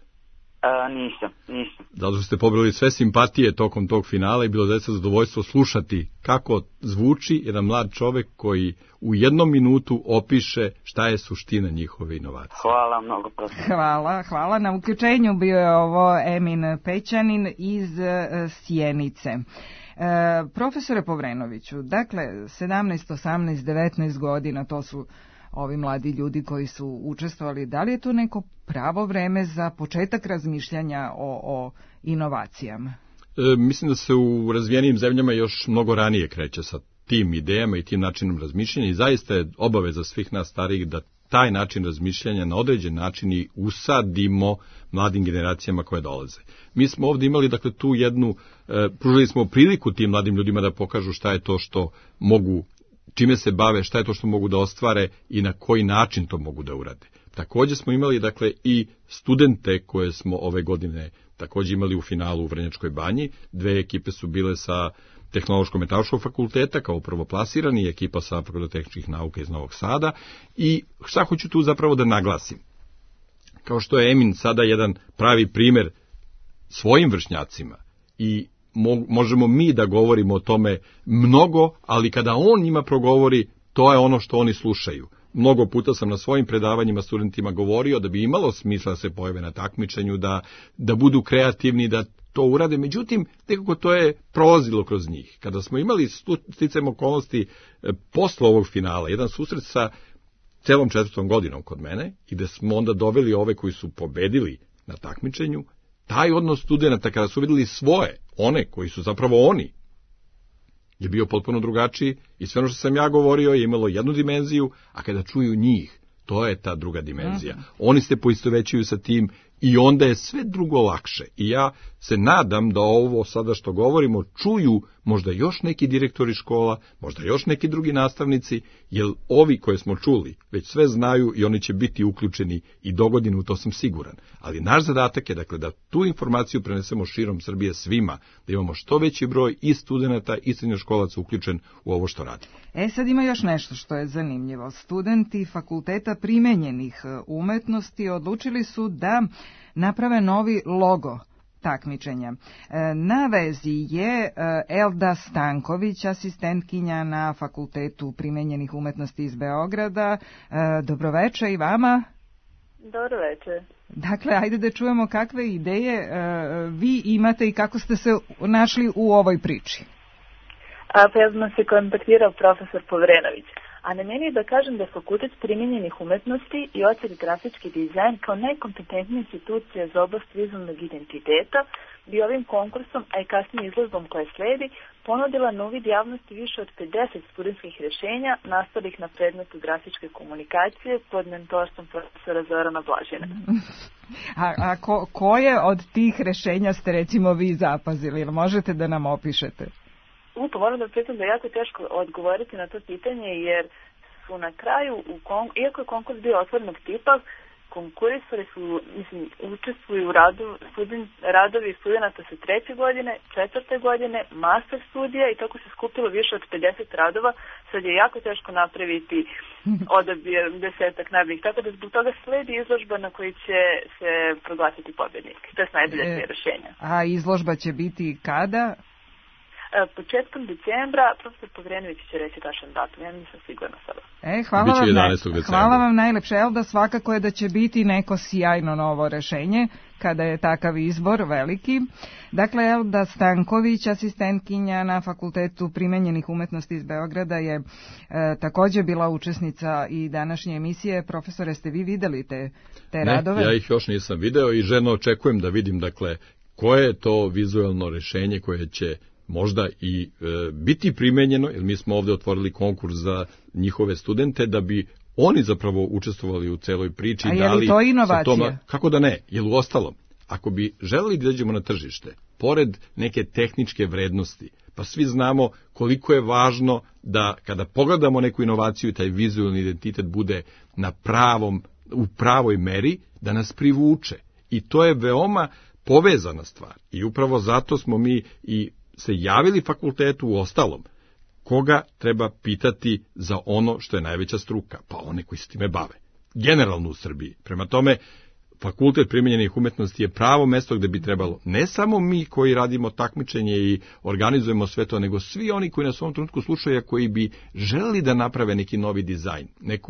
Nisam. Zato što ste pobrali sve simpatije tokom tog finala i bilo zaista zadovoljstvo slušati kako zvuči jedan mlad čovek koji u jednom minutu opiše šta je suština njihove inovacije. Hvala mnogo, profesor. Hvala. Na uključenju bio je ovo Emin Pećanin iz Sjenice. Profesore Povrenoviću, dakle 17, 18, 19 godina, to su ovi mladi ljudi koji su učestvovali. Da li je to neko pravo vreme za početak razmišljanja o inovacijama? Mislim da se u razvijenim zemljama još mnogo ranije kreće sa tim idejama i tim načinom razmišljanja i zaista je obaveza svih nas starijih da taj način razmišljanja na određen način i usadimo mladim generacijama koje dolaze. Mi smo ovdje imali, dakle, tu jednu, pružili smo priliku tim mladim ljudima da pokažu šta je to što mogu, čime se bave, šta je to što mogu da ostvare i na koji način to mogu da urade. Također smo imali, dakle, i studente koje smo ove godine također imali u finalu u Vrnjačkoj banji. 2 ekipe su bile sa Tehnološko-metalurškog fakulteta kao prvoplasirani i ekipa sa Fakulteta nauka iz Novog Sada. I šta hoću tu zapravo da naglasim? Kao što je Emin sada jedan pravi primer svojim vršnjacima i možemo mi da govorimo o tome mnogo, ali kada on njima progovori, to je ono što oni slušaju. Mnogo puta sam na svojim predavanjima studentima govorio da bi imalo smisla da se pojave na takmičenju, da budu kreativni, da to urade. Međutim, nekako to je prolazilo kroz njih. Kada smo imali sticajem okolnosti posle ovog finala, jedan susret sa celom 4. godinom kod mene i da smo onda doveli ove koji su pobedili na takmičenju, taj odnos studenta kada su vidjeli svoje, one koji su zapravo oni, je bio potpuno drugačiji i sve ono što sam ja govorio je imalo jednu dimenziju, a kada čuju njih, to je ta druga dimenzija. Oni se poistovećuju sa tim i onda je sve drugo lakše. I ja se nadam da ovo sada što govorimo čuju možda još neki direktori škola, možda još neki drugi nastavnici, jer ovi koje smo čuli već sve znaju i oni će biti uključeni i dogodine, u to sam siguran. Ali naš zadatak je, dakle, da tu informaciju prenesemo širom Srbije svima, da imamo što veći broj i studenata i srednjoškolaca uključen u ovo što radimo. Sad ima još nešto što je zanimljivo. Studenti Fakulteta primenjenih umetnosti odlučili su da naprave novi logo takmičenja. Na vezi je Elda Stanković, asistentkinja na Fakultetu primenjenih umetnosti iz Beograda. Dobroveče i vama. Dobroveče. Dakle, ajde da čujemo kakve ideje vi imate i kako ste se našli u ovoj priči. Pa ja sam se kontaktirao profesor Povrenović. A na meni je da kažem da Fakultet primenjenih umetnosti i odsek grafički dizajn kao najkompetentnija institucija za oblast vizualnog identiteta bi ovim konkursom, a i kasnije izložbom koja sledi, ponudila na uvid javnosti više od 50 studentskih rješenja nastalih na predmetu grafičke komunikacije pod mentorstvom profesora Zorana Blažina. A koje od tih rješenja ste recimo vi zapazili? Ili možete da nam opišete? Moram da pritom da je jako teško odgovoriti na to pitanje, jer su na kraju, iako je konkurs bio otvorenog tipa, konkurisali su, učestvuju u radovi studenta sa 3. godine, 4. godine, master studija i tako se skupilo više od 50 radova. Sad je jako teško napraviti odabir 10 najboljih, tako da zbog toga sledi izložba na kojoj će se proglasiti pobjednik. To je najbolje rješenja. A izložba će biti kada? Početkom decembra, profesor Povrenović će reći tačan datum, ja nisam sigurna sada. Hvala vam najlepše, Elda, svakako je da će biti neko sjajno novo rešenje, kada je takav izbor veliki. Dakle, Elda Stanković, asistentkinja na Fakultetu primenjenih umetnosti iz Beograda, je također bila učesnica i današnje emisije. Profesore, ste vi videli te radove? Ja ih još nisam video i željno očekujem da vidim, dakle, koje je to vizualno rešenje koje će možda i biti primenjeno, jer mi smo ovde otvorili konkurs za njihove studente da bi oni zapravo učestvovali u celoj priči. A je li to inovacija? Kako da ne? Jer u ostalom, ako bi želeli da dođemo na tržište, pored neke tehničke vrednosti, pa svi znamo koliko je važno da kada pogledamo neku inovaciju, taj vizualni identitet bude u pravoj meri, da nas privuče. I to je veoma povezana stvar. I upravo zato smo mi i se javili fakultetu u ostalom. Koga treba pitati za ono što je najveća struka? Pa one koji se time bave. Generalno u Srbiji. Prema tome, Fakultet primenjenih umetnosti je pravo mesto gde bi trebalo ne samo mi koji radimo takmičenje i organizujemo sve to, nego svi oni koji nas u ovom trenutku slušaju, koji bi želeli da naprave neki novi dizajn,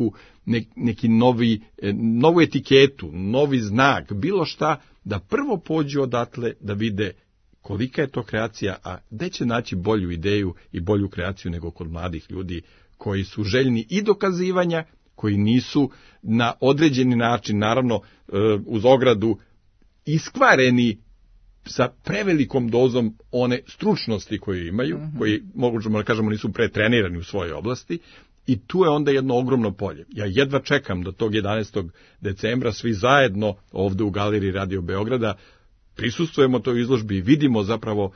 neki novu etiketu, novi znak, bilo šta, da prvo pođu odatle da vide kolika je to kreacija, a gde će naći bolju ideju i bolju kreaciju nego kod mladih ljudi koji su željni i dokazivanja, koji nisu na određeni način, naravno uz ogradu, iskvareni sa prevelikom dozom one stručnosti koje imaju, koji, možemo da kažemo, nisu pretrenirani u svojoj oblasti, i tu je onda jedno ogromno polje. Ja jedva čekam da tog 11. decembra svi zajedno ovde u Galeriji Radio Beograda prisustvujemo toj izložbi i vidimo zapravo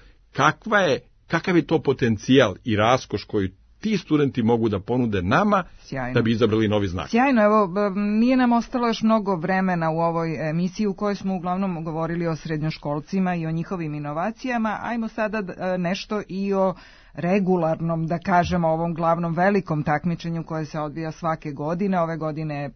kakav je to potencijal i raskoš koji ti studenti mogu da ponude nama. Sjajno. Da bi izabrali novi znak. Sjajno, evo, nije nam ostalo još mnogo vremena u ovoj emisiji u kojoj smo uglavnom govorili o srednjoškolcima i o njihovim inovacijama. Ajmo sada nešto i o regularnom, da kažemo, ovom glavnom velikom takmičenju koje se odvija svake godine. Ove godine je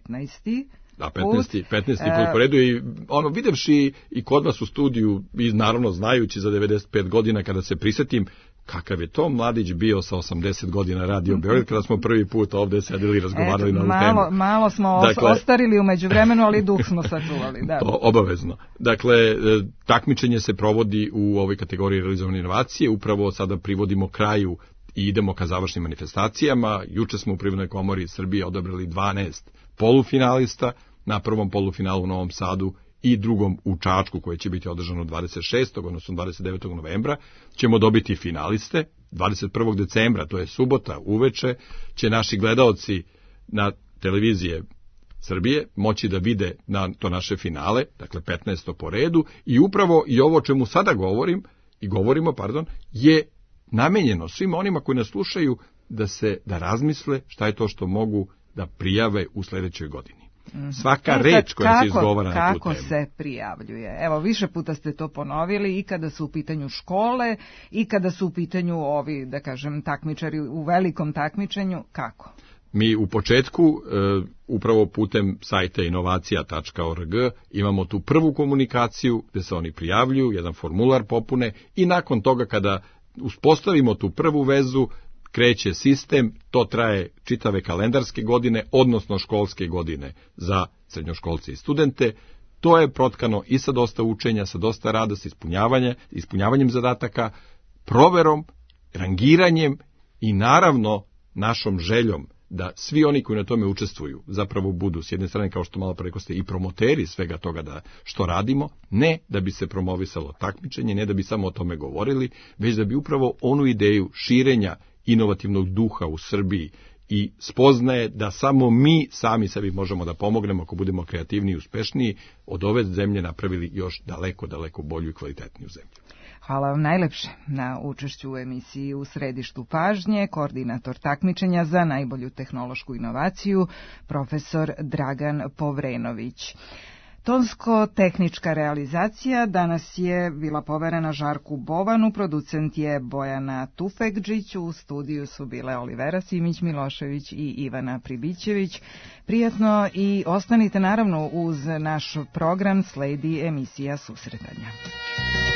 15. Da, 15. put po redu, i videvši i kod vas u studiju, i naravno znajući za 95 godina, kada se prisetim kakav je to mladić bio sa 80 godina Radio Beograd, kada smo prvi put ovde sedeli i razgovarali na ovu temu. Malo smo ostarili u međuvremenu, ali duh smo sačuvali. Da. To obavezno. Dakle, takmičenje se provodi u ovoj kategoriji realizovane inovacije, upravo sada privodimo kraju i idemo ka završnim manifestacijama. Juče smo u Privrednoj komori Srbije odabrali 12 polufinalista, na prvom polufinalu u Novom Sadu i drugom u Čačku, koje će biti održano 26. odnosno 29. novembra, ćemo dobiti finaliste. 21. decembra, to je subota, uveče, će naši gledaoci na televizije Srbije moći da vide na to naše finale, dakle 15. po redu, i upravo i ovo čemu sada govorimo, je namenjeno svim onima koji nas slušaju da razmisle šta je to što mogu da prijave u sledećoj godini. Svaka reč koja se izgovara na tu temu. Kako se prijavljuje? Evo, više puta ste to ponovili, i kada su u pitanju škole, i kada su u pitanju ovi, da kažem, takmičari u velikom takmičenju. Kako? Mi u početku, upravo putem sajta inovacija.org, imamo tu prvu komunikaciju gde se oni prijavljuju, jedan formular popune, i nakon toga kada uspostavimo tu prvu vezu, kreće sistem, to traje čitave kalendarske godine, odnosno školske godine za srednjoškolce i studente. To je protkano i sa dosta učenja, sa dosta rada, sa ispunjavanjem zadataka, proverom, rangiranjem i naravno našom željom da svi oni koji na tome učestvuju zapravo budu, s jedne strane, kao što malo pre rekoste, i promoteri svega toga što radimo, ne da bi se promovisalo takmičenje, ne da bi samo o tome govorili, već da bi upravo onu ideju širenja inovativnog duha u Srbiji i spoznaje da samo mi sami sebi možemo da pomognemo ako budemo kreativniji i uspešniji, od ove zemlje napravili još daleko, daleko bolju i kvalitetniju zemlju. Hvala vam najlepše na učešću u emisiji U središtu pažnje, koordinator takmičenja za najbolju tehnološku inovaciju, profesor Dragan Povrenović. Tonsko-tehnička realizacija danas je bila poverena Žarku Bovanu, producent je Bojana Tufekđić, u studiju su bile Olivera Simić-Milošević i Ivana Pribićević. Prijatno, i ostanite naravno uz naš program, sledi emisija Susretanja.